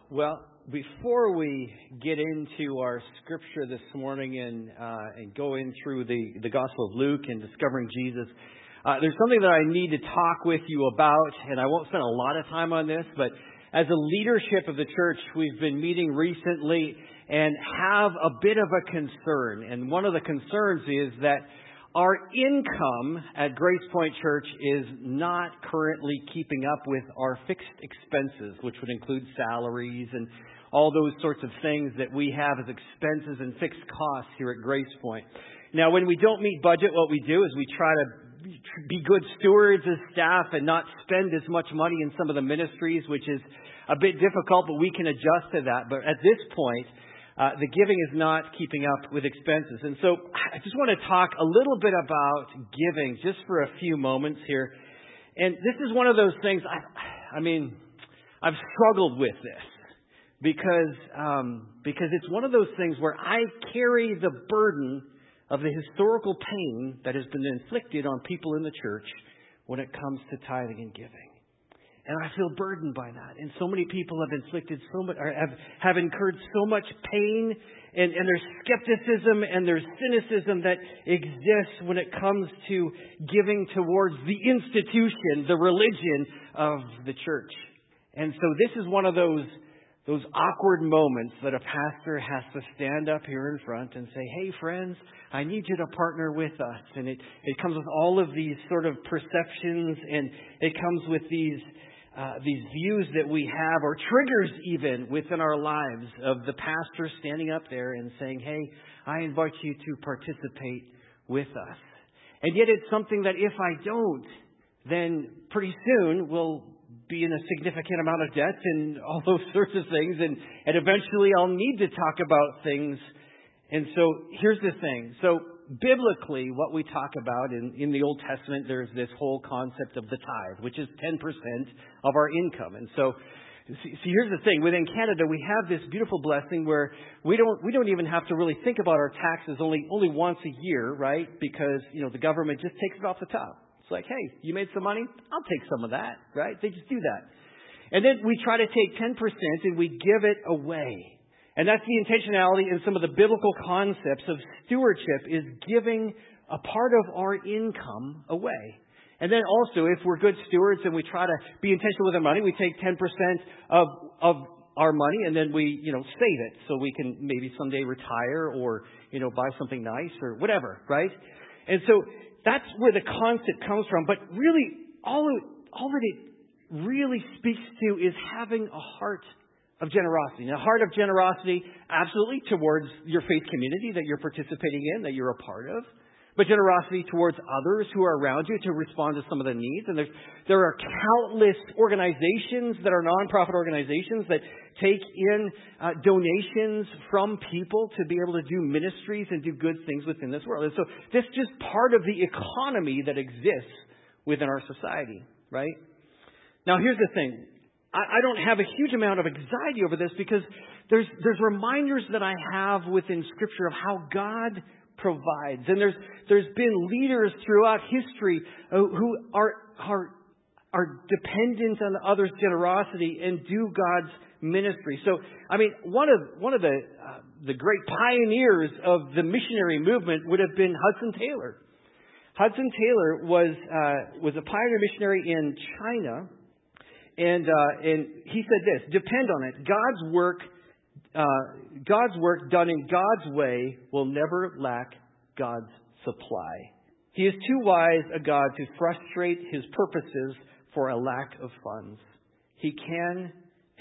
Well, before we get into our scripture this morning and go in through the Gospel of Luke and discovering Jesus, there's something that I need to talk with you about, and I won't spend a lot of time on this, but as a leadership of the church, we've been meeting recently and have a bit of a concern. And one of the concerns is that our income at Grace Point Church is not currently keeping up with our fixed expenses, which would include salaries and all those sorts of things that we have as expenses and fixed costs here at Grace Point. Now, when we don't meet budget, what we do is we try to be good stewards as staff and not spend as much money in some of the ministries, which is a bit difficult, but we can adjust to that. But at this point, the giving is not keeping up with expenses. And so I just want to talk a little bit about giving just for a few moments here. And this is one of those things, I've struggled with this because it's one of those things where I carry the burden of the historical pain that has been inflicted on people in the church when it comes to tithing and giving. And I feel burdened by that. And so many people have inflicted so much, or have incurred so much pain, and there's skepticism and there's cynicism that exists when it comes to giving towards the institution, the religion of the church. And so this is one of those awkward moments that a pastor has to stand up here in front and say, hey friends, I need you to partner with us. And it comes with all of these sort of perceptions, and it comes with these views that we have, or triggers even within our lives, of the pastor standing up there and saying, hey, I invite you to participate with us. And yet it's something that if I don't, then pretty soon we'll be in a significant amount of debt and all those sorts of things, and eventually I'll need to talk about things. And so here's the thing. So biblically, what we talk about in the Old Testament, there's this whole concept of the tithe, which is 10% of our income. And so, see, here's the thing. Within Canada, we have this beautiful blessing where we don't even have to really think about our taxes only once a year, right? Because, the government just takes it off the top. It's like, hey, you made some money? I'll take some of that, right? They just do that. And then we try to take 10% and we give it away. And that's the intentionality in some of the biblical concepts of stewardship, is giving a part of our income away. And then also, if we're good stewards and we try to be intentional with our money, we take 10% of our money and then we, save it so we can maybe someday retire or, buy something nice or whatever, right? And so that's where the concept comes from. But really, all that it really speaks to is having a heart of generosity. Now, a heart of generosity, absolutely, towards your faith community that you're participating in, that you're a part of. But generosity towards others who are around you to respond to some of the needs. And there are countless organizations that are nonprofit organizations that take in donations from people to be able to do ministries and do good things within this world. And so this is just part of the economy that exists within our society, right? Now, here's the thing. I don't have a huge amount of anxiety over this because there's reminders that I have within Scripture of how God provides. And there's been leaders throughout history who are dependent on others' generosity and do God's ministry. So, one of the great pioneers of the missionary movement would have been Hudson Taylor. Hudson Taylor was a pioneer missionary in China. And he said this: depend on it. God's work done in God's way will never lack God's supply. He is too wise a God to frustrate His purposes for a lack of funds. He can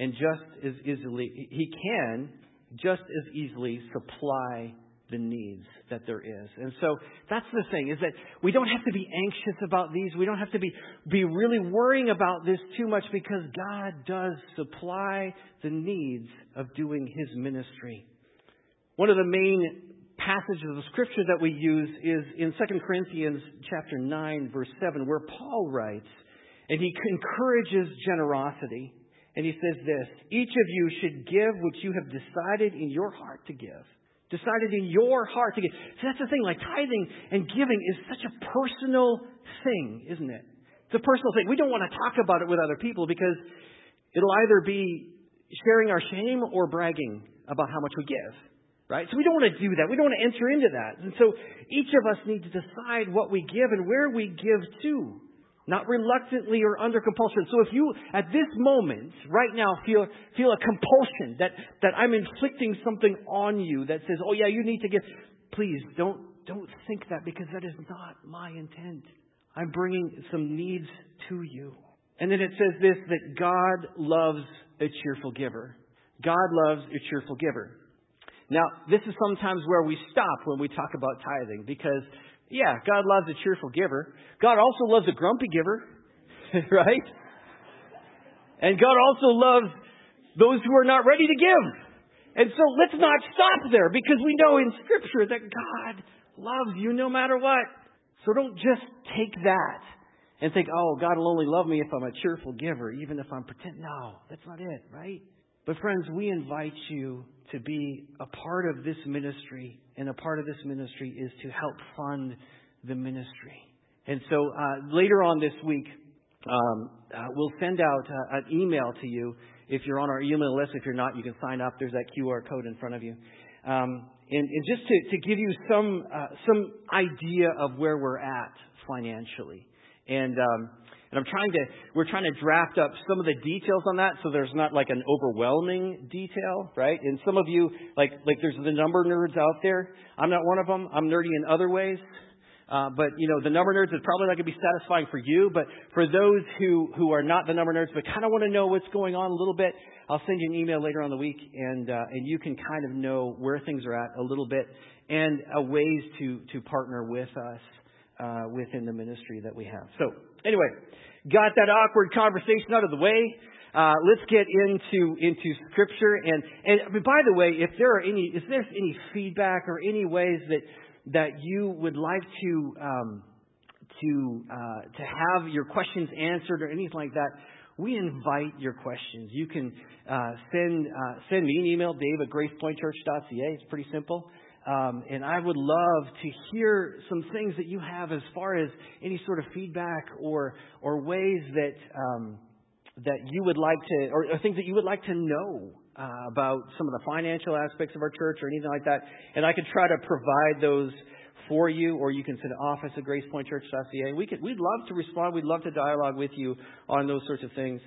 just as easily supply the needs that there is. And so that's the thing, is that we don't have to be anxious about these. We don't have to be really worrying about this too much, because God does supply the needs of doing His ministry. One of the main passages of Scripture that we use is in 2 Corinthians chapter 9, verse 7, where Paul writes, and he encourages generosity. And he says this: each of you should give what you have decided in your heart to give. Decided in your heart to give. So that's the thing, like tithing and giving is such a personal thing, isn't it? It's a personal thing. We don't want to talk about it with other people because it'll either be sharing our shame or bragging about how much we give, right? So we don't want to do that. We don't want to enter into that. And so each of us need to decide what we give and where we give to, not reluctantly or under compulsion. So if you, at this moment, right now, feel a compulsion that I'm inflicting something on you that says, oh yeah, you need to give, please don't think that, because that is not my intent. I'm bringing some needs to you. And then it says this, that God loves a cheerful giver. God loves a cheerful giver. Now, this is sometimes where we stop when we talk about tithing, because, yeah, God loves a cheerful giver. God also loves a grumpy giver, right? And God also loves those who are not ready to give. And so let's not stop there, because we know in Scripture that God loves you no matter what. So don't just take that and think, oh, God will only love me if I'm a cheerful giver, even if I'm pretending. No, that's not it, right? But friends, we invite you to be a part of this ministry, and a part of this ministry is to help fund the ministry. And so later on this week, we'll send out an email to you. If you're on our email list, if you're not, you can sign up. There's that QR code in front of you. And just to give you some idea of where we're at financially. And we're trying to draft up some of the details on that, so there's not like an overwhelming detail, right? And some of you, like there's the number nerds out there. I'm not one of them. I'm nerdy in other ways. But the number nerds is probably not going to be satisfying for you. But for those who are not the number nerds, but kind of want to know what's going on a little bit, I'll send you an email later on the week, and you can kind of know where things are at a little bit, and ways to partner with us within the ministry that we have. So anyway, got that awkward conversation out of the way. Let's get into Scripture. And by the way, if there's any feedback or any ways that you would like to have your questions answered or anything like that, we invite your questions. You can send me an email, dave@gracepointchurch.ca. It's pretty simple. And I would love to hear some things that you have as far as any sort of feedback or ways that you would like to, or things that you would like to know about some of the financial aspects of our church or anything like that. And I could try to provide those for you, or you can send to office@gracepointchurch.ca. We'd love to respond. We'd love to dialogue with you on those sorts of things.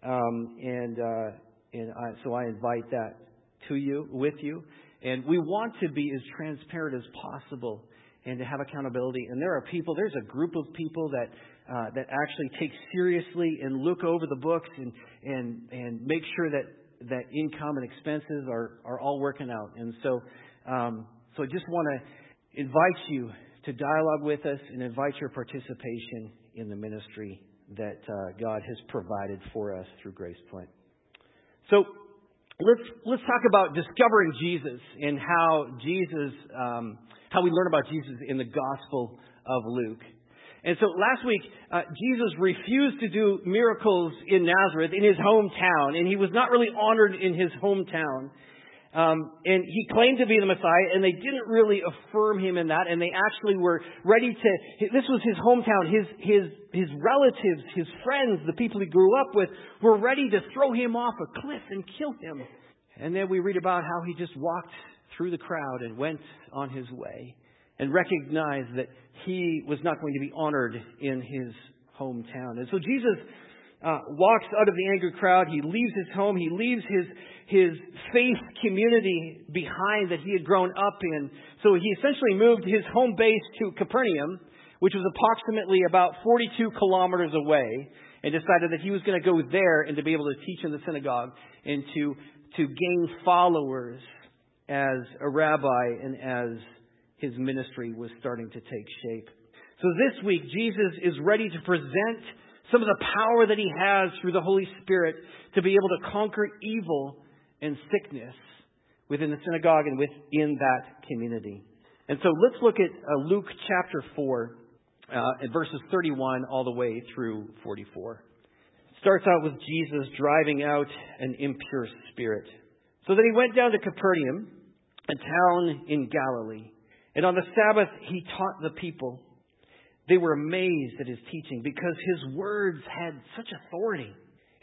So I invite that to you, with you. And we want to be as transparent as possible and to have accountability. And there's a group of people that actually take seriously and look over the books and make sure that income and expenses are all working out. And so I just want to invite you to dialogue with us and invite your participation in the ministry that God has provided for us through Grace Point. So let's talk about discovering Jesus and how we learn about Jesus in the Gospel of Luke. And so last week, Jesus refused to do miracles in Nazareth, in his hometown, and he was not really honored in his hometown. And he claimed to be the Messiah, and they didn't really affirm him in that, and they actually were ready to, this was his hometown, his relatives, his friends, the people he grew up with, were ready to throw him off a cliff and kill him. And then we read about how he just walked through the crowd and went on his way and recognized that he was not going to be honored in his hometown. And so Jesus walks out of the angry crowd. He leaves his home. He leaves his faith community behind that he had grown up in. So he essentially moved his home base to Capernaum, which was approximately about 42 kilometers away, and decided that he was going to go there and to be able to teach in the synagogue and to gain followers as a rabbi and as his ministry was starting to take shape. So this week, Jesus is ready to present some of the power that he has through the Holy Spirit to be able to conquer evil and sickness within the synagogue and within that community. And so let's look at Luke chapter 4, at verses 31 all the way through 44. It starts out with Jesus driving out an impure spirit. So then he went down to Capernaum, a town in Galilee. And on the Sabbath he taught the people. They were amazed at his teaching because his words had such authority.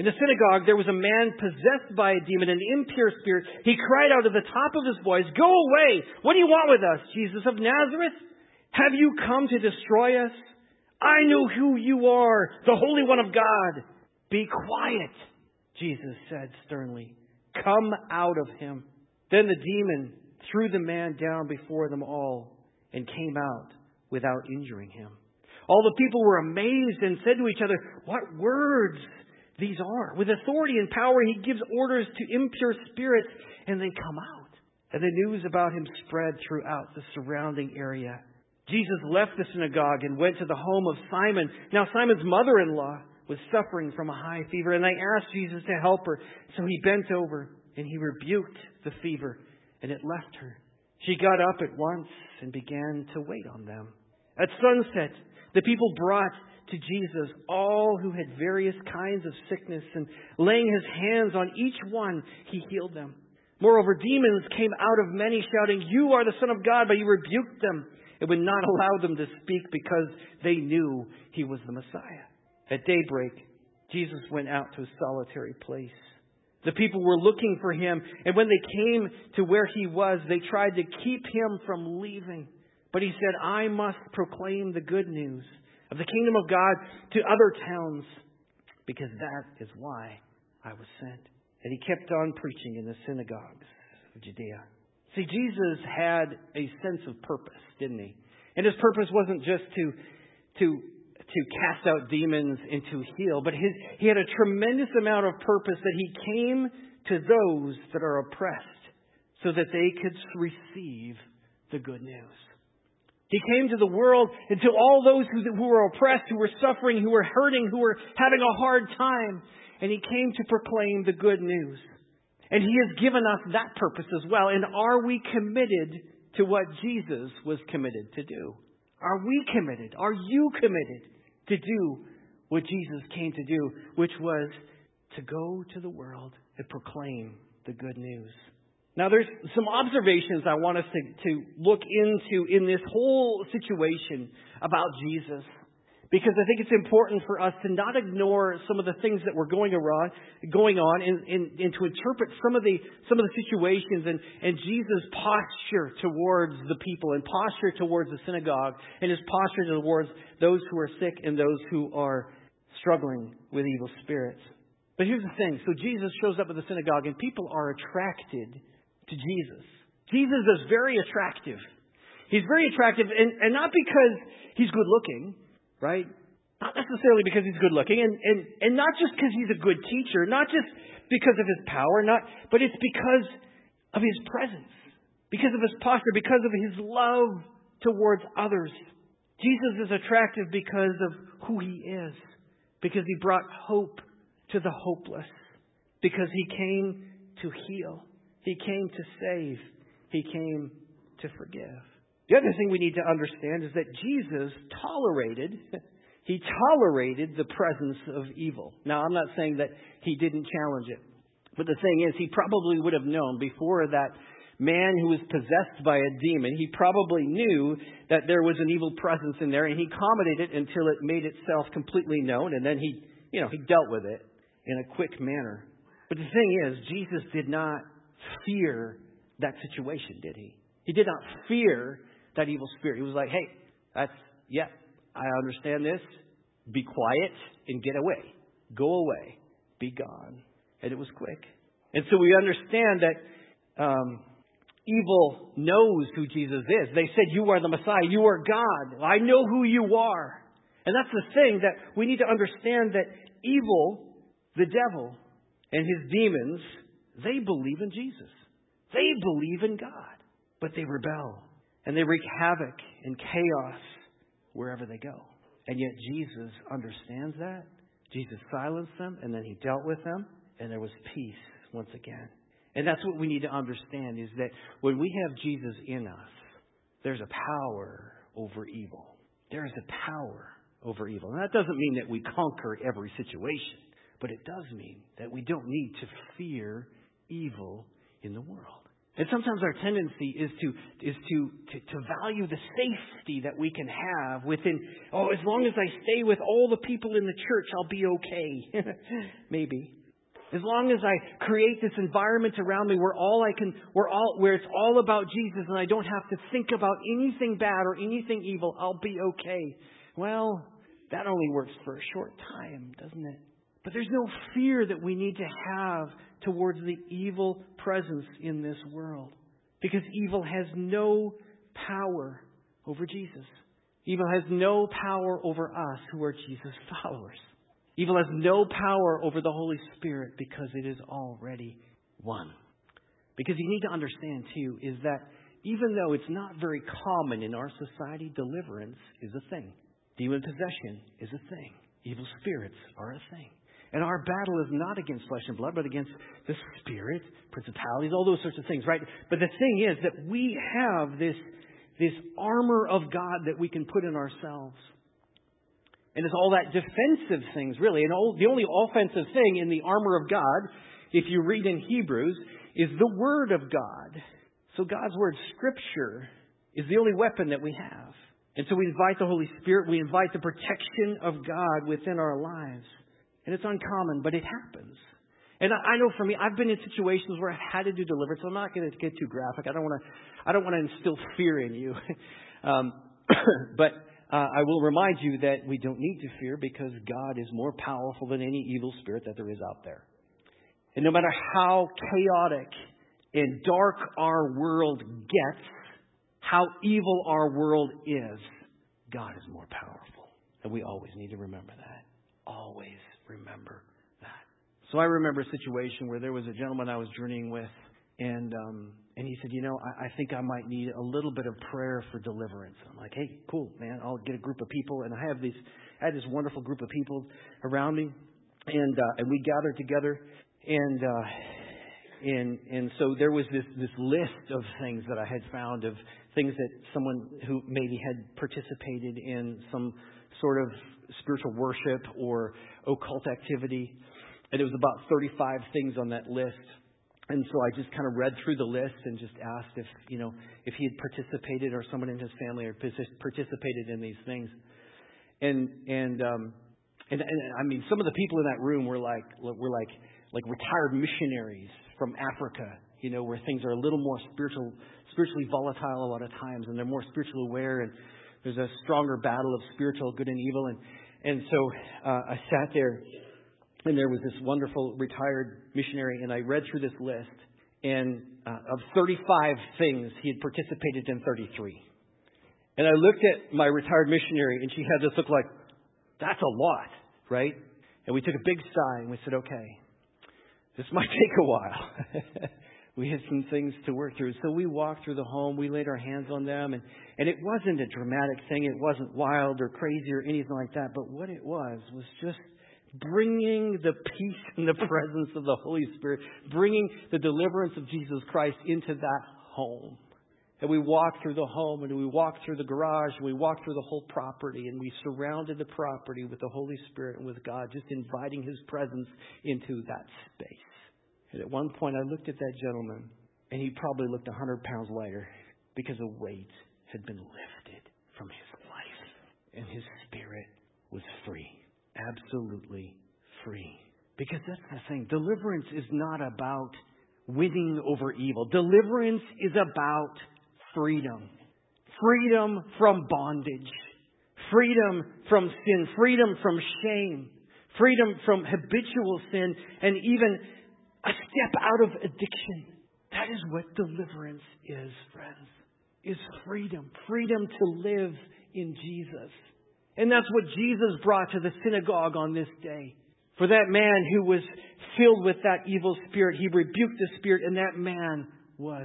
In the synagogue, there was a man possessed by a demon, an impure spirit. He cried out at the top of his voice, "Go away! What do you want with us, Jesus of Nazareth? Have you come to destroy us? I know who you are, the Holy One of God." "Be quiet," Jesus said sternly. "Come out of him." Then the demon threw the man down before them all and came out without injuring him. All the people were amazed and said to each other, "What words these are! With authority and power he gives orders to impure spirits, and they come out." And the news about him spread throughout the surrounding area. Jesus left the synagogue and went to the home of Simon. Now Simon's mother-in-law was suffering from a high fever, and they asked Jesus to help her. So he bent over and he rebuked the fever, and it left her. She got up at once and began to wait on them. At sunset, the people brought to Jesus all who had various kinds of sickness, and laying his hands on each one, he healed them. Moreover, demons came out of many, shouting, "You are the Son of God," but he rebuked them and would not allow them to speak because they knew he was the Messiah. At daybreak, Jesus went out to a solitary place. The people were looking for him, and when they came to where he was, they tried to keep him from leaving. But he said, "I must proclaim the good news of the kingdom of God to other towns, because that is why I was sent." And he kept on preaching in the synagogues of Judea. See, Jesus had a sense of purpose, didn't he? And his purpose wasn't just to cast out demons and to heal, but he had a tremendous amount of purpose that he came to those that are oppressed so that they could receive the good news. He came to the world and to all those who were oppressed, who were suffering, who were hurting, who were having a hard time. And he came to proclaim the good news. And he has given us that purpose as well. And are we committed to what Jesus was committed to do? Are we committed? Are you committed to do what Jesus came to do, which was to go to the world and proclaim the good news? Now, there's some observations I want us to look into in this whole situation about Jesus, because I think it's important for us to not ignore some of the things that were going on and to interpret some of the situations and Jesus' posture towards the people and posture towards the synagogue and his posture towards those who are sick and those who are struggling with evil spirits. But here's the thing. So Jesus shows up at the synagogue and people are attracted to Jesus. Jesus is very attractive. He's very attractive and not because he's good looking. Right? Not necessarily because he's good looking, and not just because he's a good teacher, not just because of his power, but it's because of his presence, because of his posture, because of his love towards others. Jesus is attractive because of who he is, because he brought hope to the hopeless, because he came to heal, he came to save, he came to forgive. The other thing we need to understand is that Jesus tolerated the presence of evil. Now, I'm not saying that he didn't challenge it. But the thing is, he probably would have known before that man who was possessed by a demon, he probably knew that there was an evil presence in there, and he accommodated it until it made itself completely known, and then he dealt with it in a quick manner. But the thing is, Jesus did not fear that situation, did he? He did not fear that evil spirit. He was like, "Hey, I understand this. Be quiet and get away. Go away. Be gone." And it was quick. And so we understand that evil knows who Jesus is. They said, "You are the Messiah. You are God. I know who you are." And that's the thing, that we need to understand that evil, the devil, and his demons, they believe in Jesus. They believe in God. But they rebel. And they wreak havoc and chaos wherever they go. And yet Jesus understands that. Jesus silenced them, and then he dealt with them, and there was peace once again. And that's what we need to understand, is that when we have Jesus in us, there's a power over evil. There is a power over evil. And that doesn't mean that we conquer every situation, but it does mean that we don't need to fear evil in the world. And sometimes our tendency is to value the safety that we can have within, as long as I stay with all the people in the church, I'll be okay. Maybe. As long as I create this environment around me where it's all about Jesus and I don't have to think about anything bad or anything evil, I'll be okay. Well, that only works for a short time, doesn't it? But there's no fear that we need to have towards the evil presence in this world. Because evil has no power over Jesus. Evil has no power over us who are Jesus followers. Evil has no power over the Holy Spirit because it is already won. Because you need to understand, too, is that even though it's not very common in our society, deliverance is a thing. Demon possession is a thing. Evil spirits are a thing. And our battle is not against flesh and blood, but against the spirit, principalities, all those sorts of things, right? But the thing is that we have this armor of God that we can put in ourselves. And it's all that defensive things, really. And the only offensive thing in the armor of God, if you read in Hebrews, is the Word of God. So God's Word, Scripture, is the only weapon that we have. And so we invite the Holy Spirit, we invite the protection of God within our lives. And it's uncommon, but it happens. And I know for me, I've been in situations where I've had to do deliverance. So I'm not going to get too graphic. I don't want to instill fear in you. But I will remind you that we don't need to fear because God is more powerful than any evil spirit that there is out there. And no matter how chaotic and dark our world gets, how evil our world is, God is more powerful. And we always need to remember that. Always remember that. So I remember a situation where there was a gentleman I was journeying with, and he said, I think I might need a little bit of prayer for deliverance. I'm like, hey, cool, man. I'll get a group of people, and I had this wonderful group of people around me, and we gathered together, and so there was this list of things that I had found of things that someone who maybe had participated in some sort of spiritual worship or occult activity. And it was about 35 things on that list. And so I just kind of read through the list and just asked if he had participated or someone in his family had participated in these things. And I mean, some of the people in that room were like retired missionaries from Africa, where things are a little more spiritually volatile a lot of times, and they're more spiritually aware, and there's a stronger battle of spiritual good and evil. And so I sat there, and there was this wonderful retired missionary, and I read through this list, and of 35 things, he had participated in 33. And I looked at my retired missionary, and she had this look like, that's a lot, right? And we took a big sigh, and we said, okay, this might take a while. We had some things to work through. So we walked through the home. We laid our hands on them. And it wasn't a dramatic thing. It wasn't wild or crazy or anything like that. But what it was just bringing the peace and the presence of the Holy Spirit, bringing the deliverance of Jesus Christ into that home. And we walked through the home, and we walked through the garage, and we walked through the whole property, and we surrounded the property with the Holy Spirit and with God, just inviting His presence into that space. And at one point, I looked at that gentleman, and he probably looked 100 pounds lighter because a weight had been lifted from his life, and his spirit was free, absolutely free. Because that's the thing. Deliverance is not about winning over evil. Deliverance is about freedom. Freedom from bondage. Freedom from sin. Freedom from shame. Freedom from habitual sin, and even a step out of addiction. That is what deliverance is, friends. Is freedom. Freedom to live in Jesus. And that's what Jesus brought to the synagogue on this day. For that man who was filled with that evil spirit, he rebuked the spirit, and that man was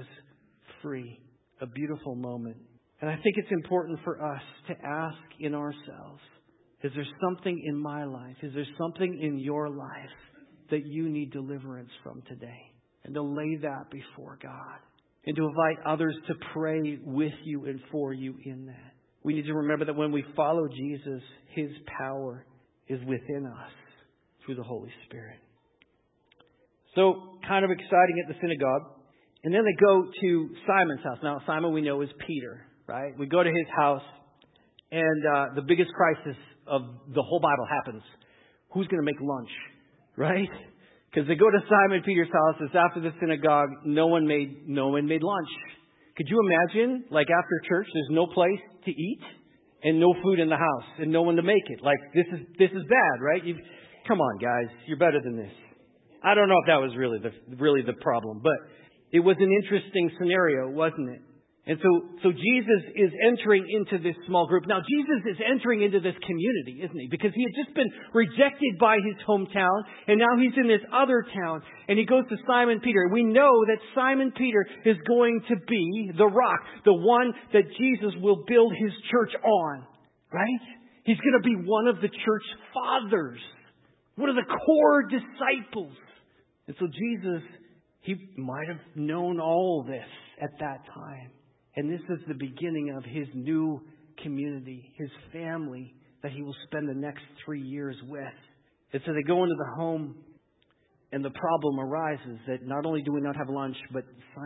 free. A beautiful moment. And I think it's important for us to ask in ourselves, is there something in my life? Is there something in your life that you need deliverance from today? And to lay that before God. And to invite others to pray with you and for you in that. We need to remember that when we follow Jesus, His power is within us through the Holy Spirit. So, kind of exciting at the synagogue. And then they go to Simon's house. Now, Simon we know is Peter, right? We go to his house, and the biggest crisis of the whole Bible happens. Who's going to make lunch, right? Because they go to Simon Peter's house. It's after the synagogue. No one made lunch. Could you imagine, like after church, there's no place to eat and no food in the house and no one to make it? Like this is bad, right? Come on, guys, you're better than this. I don't know if that was really the problem, but it was an interesting scenario, wasn't it? And so Jesus is entering into this small group. Now, Jesus is entering into this community, isn't he? Because he had just been rejected by his hometown, and now he's in this other town, and he goes to Simon Peter. And we know that Simon Peter is going to be the rock, the one that Jesus will build his church on, right? He's going to be one of the church fathers, one of the core disciples. And so Jesus, he might have known all this at that time. And this is the beginning of his new community, his family that he will spend the next 3 years with. And so they go into the home, and the problem arises that not only do we not have lunch, but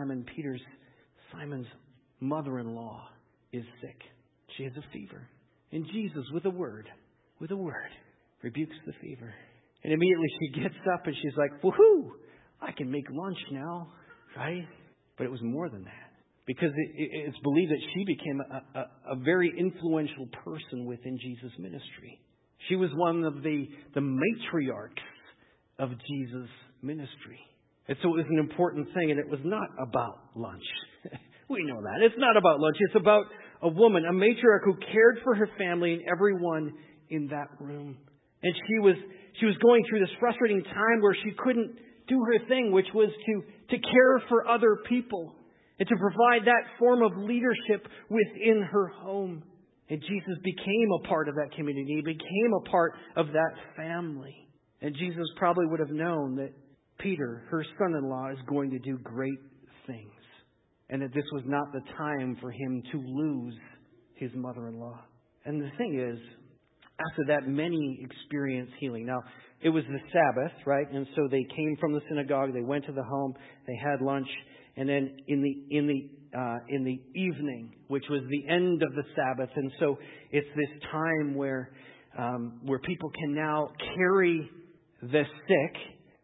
Simon's mother-in-law is sick. She has a fever. And Jesus, with a word, rebukes the fever. And immediately she gets up and she's like, woohoo, I can make lunch now, right? But it was more than that. Because it's believed that she became a very influential person within Jesus' ministry. She was one of the matriarchs of Jesus' ministry. And so it was an important thing, and it was not about lunch. We know that. It's not about lunch. It's about a woman, a matriarch who cared for her family and everyone in that room. And she was going through this frustrating time where she couldn't do her thing, which was to care for other people. And to provide that form of leadership within her home. And Jesus became a part of that community. He became a part of that family. And Jesus probably would have known that Peter, her son-in-law, is going to do great things. And that this was not the time for him to lose his mother-in-law. And the thing is, after that, many experienced healing. Now, it was the Sabbath, right? And so they came from the synagogue. They went to the home. They had lunch. And then in the evening, which was the end of the Sabbath, and so it's this time where people can now carry the sick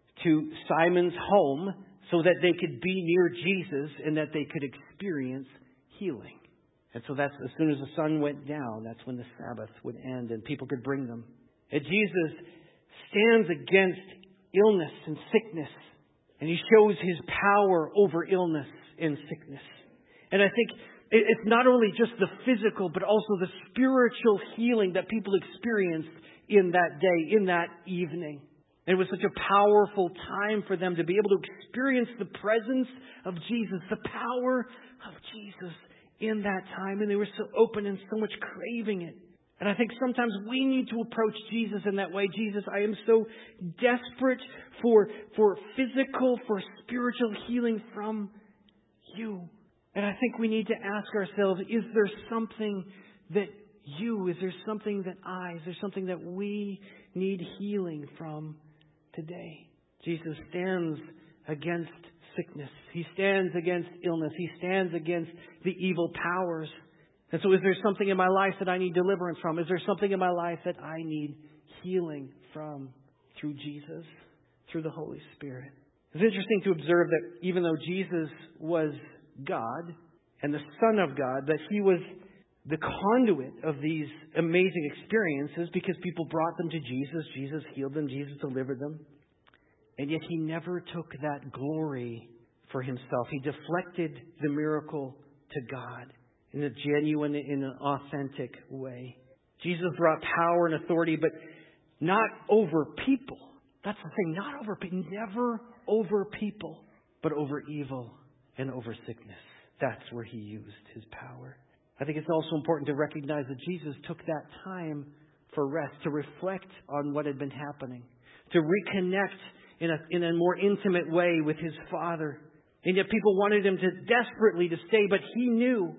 to Simon's home so that they could be near Jesus and that they could experience healing. And so that's as soon as the sun went down, that's when the Sabbath would end and people could bring them. And Jesus stands against illness and sickness. And he shows his power over illness and sickness. And I think it's not only just the physical, but also the spiritual healing that people experienced in that day, in that evening. And it was such a powerful time for them to be able to experience the presence of Jesus, the power of Jesus in that time. And they were so open and so much craving it. And I think sometimes we need to approach Jesus in that way. Jesus, I am so desperate for physical, for spiritual healing from you. And I think we need to ask ourselves, is there something that is there something that we need healing from today? Jesus stands against sickness. He stands against illness. He stands against the evil powers. And so is there something in my life that I need deliverance from? Is there something in my life that I need healing from through Jesus, through the Holy Spirit? It's interesting to observe that even though Jesus was God and the Son of God, that he was the conduit of these amazing experiences because people brought them to Jesus. Jesus healed them. Jesus delivered them. And yet he never took that glory for himself. He deflected the miracle to God. In a genuine, in an authentic way. Jesus brought power and authority, but not over people. That's the thing, not over people, never over people, but over evil and over sickness. That's where he used his power. I think it's also important to recognize that Jesus took that time for rest, to reflect on what had been happening, to reconnect in a more intimate way with his Father. And yet people wanted him to desperately to stay, but he knew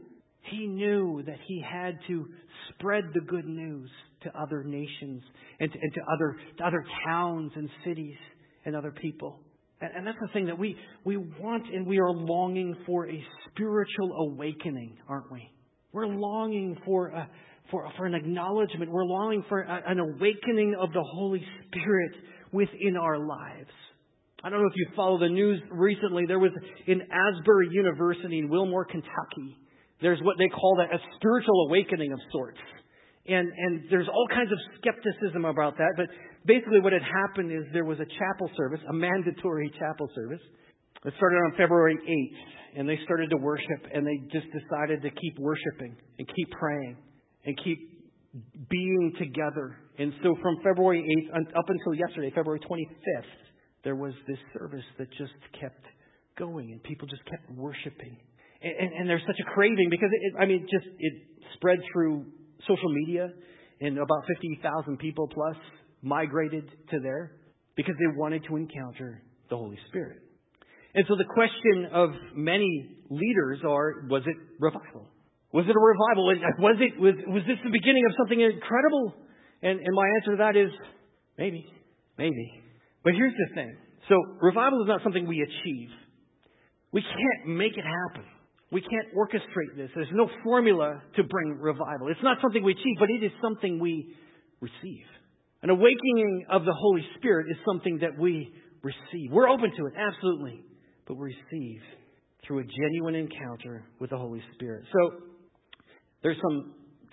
that he had to spread the good news to other nations and to other towns and cities and other people. And that's the thing that we want, and we are longing for a spiritual awakening, aren't we? We're longing for an acknowledgement. We're longing for an awakening of the Holy Spirit within our lives. I don't know if you follow the news recently. There was in Asbury University in Wilmore, Kentucky. There's what they call a spiritual awakening of sorts. And there's all kinds of skepticism about that. But basically what had happened is there was a chapel service, a mandatory chapel service. It started on February 8th. And they started to worship. And they just decided to keep worshiping and keep praying and keep being together. And so from February 8th up until yesterday, February 25th, there was this service that just kept going. And people just kept worshiping. And there's such a craving because it spread through social media, and about 50,000 people plus migrated to there because they wanted to encounter the Holy Spirit. And so the question of many leaders was it revival? Was it a revival? Was this the beginning of something incredible? And my answer to that is maybe. But here's the thing. So revival is not something we achieve. We can't make it happen. We can't orchestrate this. There's no formula to bring revival. It's not something we achieve, but it is something we receive. An awakening of the Holy Spirit is something that we receive. We're open to it, absolutely, but we receive through a genuine encounter with the Holy Spirit. So there's some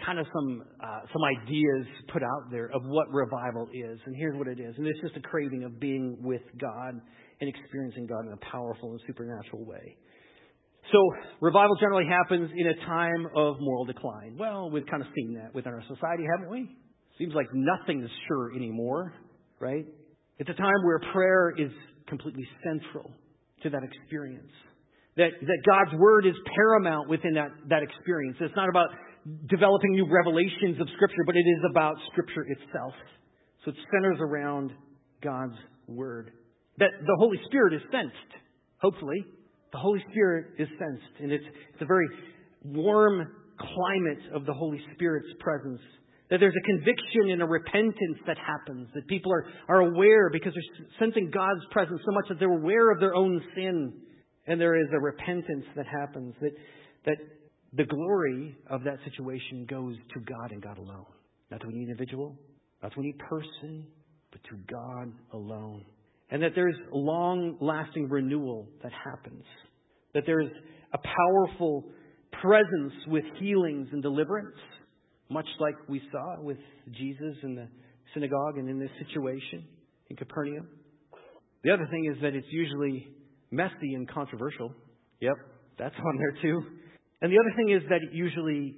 ideas put out there of what revival is, and here's what it is. And it's just a craving of being with God and experiencing God in a powerful and supernatural way. So revival generally happens in a time of moral decline. Well, we've kind of seen that within our society, haven't we? Seems like nothing is sure anymore, right? It's a time where prayer is completely central to that experience. That God's Word is paramount within that experience. It's not about developing new revelations of Scripture, but it is about Scripture itself. So it centers around God's Word. That the Holy Spirit is sensed, hopefully. The Holy Spirit is sensed, and it's a very warm climate of the Holy Spirit's presence. That there's a conviction and a repentance that happens. That people are aware because they're sensing God's presence so much that they're aware of their own sin. And there is a repentance that happens. That the glory of that situation goes to God and God alone. Not to any individual, not to any person, but to God alone. And that there's long-lasting renewal that happens. That there's a powerful presence with healings and deliverance, much like we saw with Jesus in the synagogue and in this situation in Capernaum. The other thing is that it's usually messy and controversial. Yep, that's on there too. And the other thing is that it usually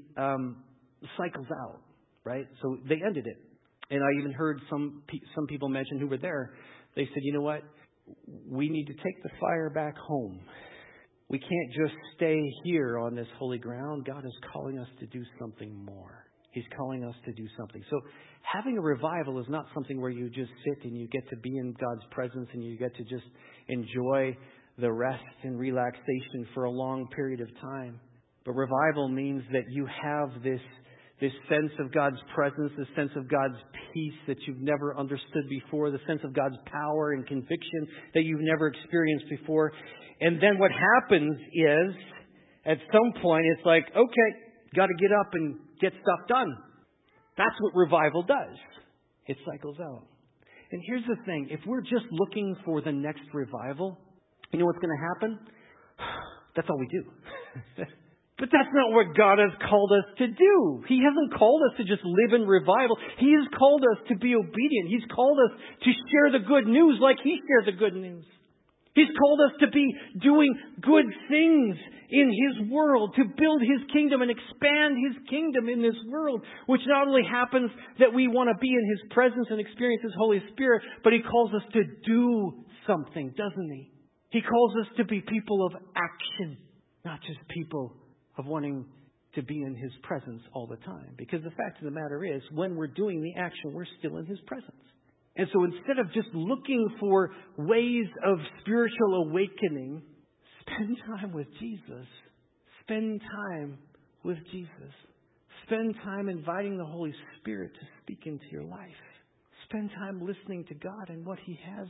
cycles out, right? So they ended it. And I even heard some people mention who were there. They said, you know what? We need to take the fire back home. We can't just stay here on this holy ground. God is calling us to do something more. He's calling us to do something. So having a revival is not something where you just sit and you get to be in God's presence and you get to just enjoy the rest and relaxation for a long period of time. But revival means that you have this sense of God's presence, this sense of God's peace that you've never understood before, the sense of God's power and conviction that you've never experienced before. And then what happens is, at some point, it's like, okay, got to get up and get stuff done. That's what revival does. It cycles out. And here's the thing. If we're just looking for the next revival, you know what's going to happen? That's all we do. But that's not what God has called us to do. He hasn't called us to just live in revival. He has called us to be obedient. He's called us to share the good news like He shared the good news. He's called us to be doing good things in His world, to build His kingdom and expand His kingdom in this world, which not only happens that we want to be in His presence and experience His Holy Spirit, but He calls us to do something, doesn't He? He calls us to be people of action, not just people of wanting to be in His presence all the time. Because the fact of the matter is, when we're doing the action, we're still in His presence. And so instead of just looking for ways of spiritual awakening, spend time with Jesus. Spend time with Jesus. Spend time inviting the Holy Spirit to speak into your life. Spend time listening to God and what He has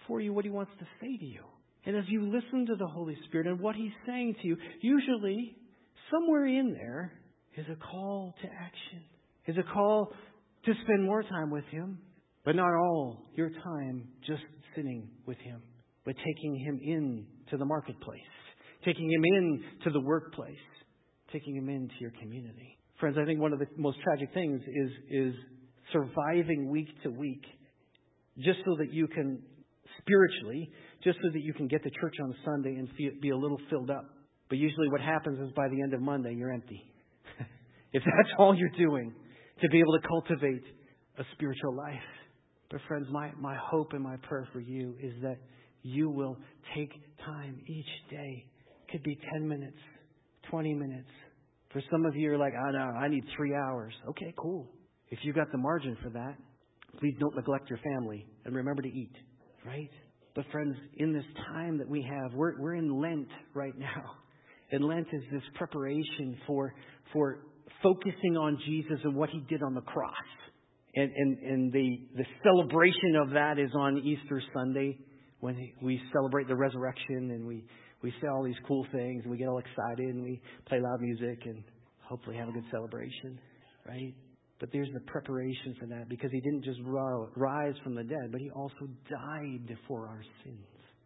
for you what He wants to say to you. And as you listen to the Holy Spirit and what He's saying to you, usually somewhere in there is a call to action, is a call to spend more time with Him, but not all your time just sitting with Him, but taking Him in to the marketplace, taking Him in to the workplace, taking Him into your community. Friends, I think one of the most tragic things is surviving week to week just so that you can spiritually, just so that you can get to church on Sunday and be a little filled up. But usually what happens is by the end of Monday, you're empty. If that's all you're doing, to be able to cultivate a spiritual life. But friends, my hope and my prayer for you is that you will take time each day. It could be 10 minutes, 20 minutes. For some of you, you're like, oh, no, I need 3 hours. Okay, cool. If you've got the margin for that, please don't neglect your family and remember to eat, right? But friends, in this time that we have, we're in Lent right now. And Lent is this preparation for focusing on Jesus and what He did on the cross. And the celebration of that is on Easter Sunday when we celebrate the resurrection and we say all these cool things and we get all excited and we play loud music and hopefully have a good celebration, right? But there's the preparation for that because He didn't just rise from the dead, but He also died for our sins.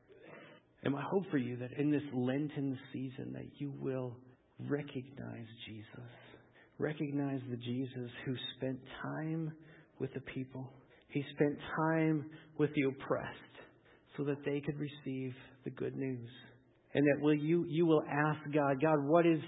And my hope for you that in this Lenten season that you will recognize Jesus. Recognize the Jesus who spent time with the people. He spent time with the oppressed so that they could receive the good news. And that you will ask God, what is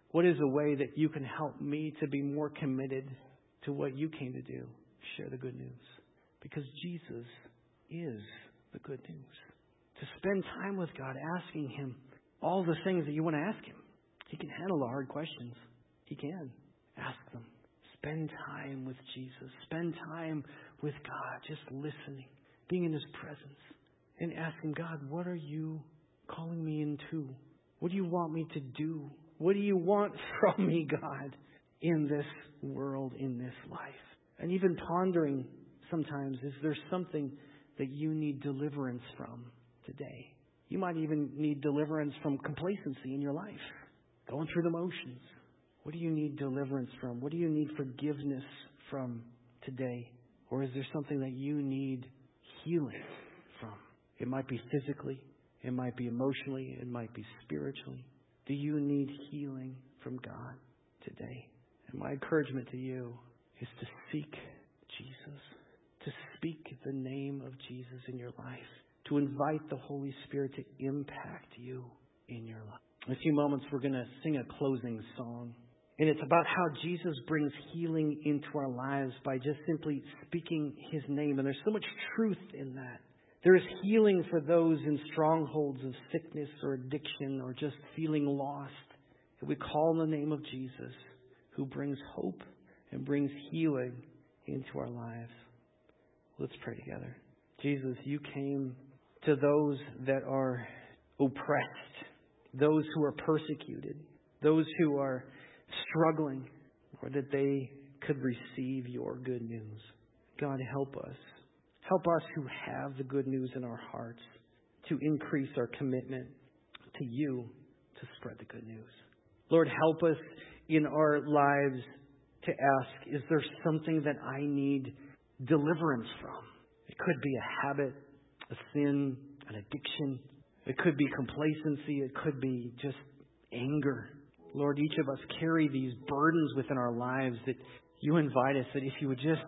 a way that you can help me to be more committed to what you came to do? Share the good news. Because Jesus is the good news. To spend time with God, asking Him all the things that you want to ask Him. He can handle the hard questions. He can. Ask them. Spend time with Jesus. Spend time with God, just listening, being in His presence, and asking God, what are you calling me into? What do you want me to do? What do you want from me, God, in this world, in this life? And even pondering sometimes, is there something that you need deliverance from today? You might even need deliverance from complacency in your life, going through the motions. What do you need deliverance from? What do you need forgiveness from today? Or is there something that you need healing from? It might be physically. It might be emotionally. It might be spiritually. Do you need healing from God today? And my encouragement to you is to seek Jesus, to speak the name of Jesus in your life, to invite the Holy Spirit to impact you in your life. In a few moments, we're going to sing a closing song. And it's about how Jesus brings healing into our lives by just simply speaking His name. And there's so much truth in that. There is healing for those in strongholds of sickness or addiction or just feeling lost. And we call on the name of Jesus, who brings hope and brings healing into our lives. Let's pray together. Jesus, you came to those that are oppressed, those who are persecuted, those who are struggling, or that they could receive your good news. God, help us. Help us who have the good news in our hearts to increase our commitment to you to spread the good news. Lord, help us in our lives to ask, is there something that I need deliverance from? It could be a habit, a sin, an addiction. It could be complacency. It could be just anger. Lord, each of us carry these burdens within our lives that you invite us that if you would just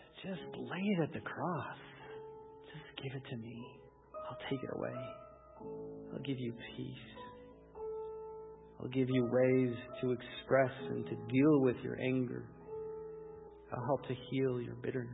lay it at the cross, just give it to me. I'll take it away. I'll give you peace. I'll give you ways to express and to deal with your anger. I'll help to heal your bitterness.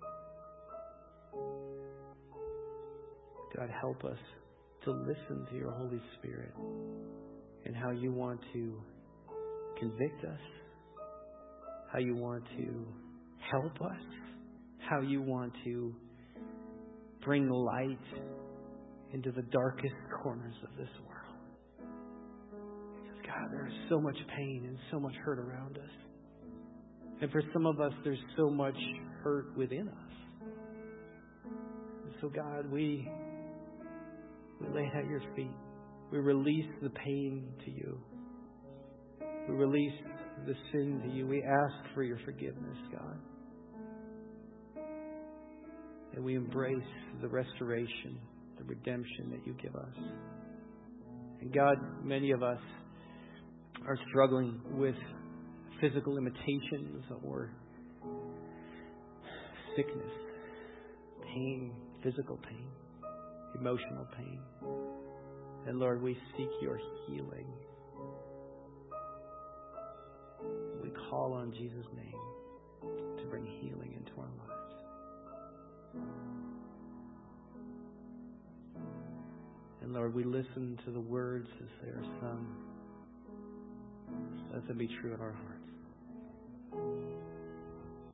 God, help us to listen to your Holy Spirit and how you want to convict us, how you want to help us, how you want to bring light into the darkest corners of this world. Because, God, there is so much pain and so much hurt around us. And for some of us, there's so much hurt within us. And so, God, we We lay it at your feet. We release the pain to you. We release the sin to you. We ask for your forgiveness, God. And we embrace the restoration, the redemption that you give us. And God, many of us are struggling with physical limitations or sickness, pain, physical pain, emotional pain. And Lord, we seek your healing. We call on Jesus' name to bring healing into our lives. And Lord, we listen to the words as they are sung. Let them be true in our hearts.